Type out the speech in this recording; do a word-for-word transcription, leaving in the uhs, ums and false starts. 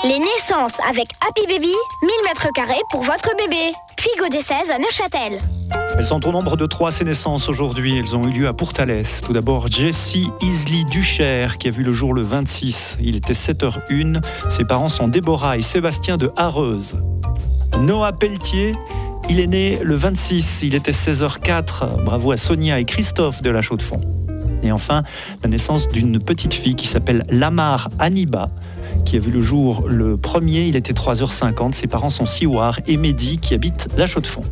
Les naissances avec Happy Baby, mille mètres carrés pour votre bébé. Puis Godet seize à Neuchâtel. Elles sont au nombre de trois, ces naissances aujourd'hui. Elles ont eu lieu à Pourtalès. Tout d'abord, Jessie Isley Duchère, qui a vu le jour le vingt-six. Il était sept heures une. Ses parents sont Déborah et Sébastien de Hareuse. Noah Pelletier, il est né le vingt-six. Il était seize heures quatre. Bravo à Sonia et Christophe de la Chaux-de-Fonds. Et enfin, la naissance d'une petite fille qui s'appelle Lamar Aniba, qui a vu le jour le premier. Il était trois heures cinquante. Ses parents sont Siwar et Mehdi, qui habitent la Chaux-de-Fonds.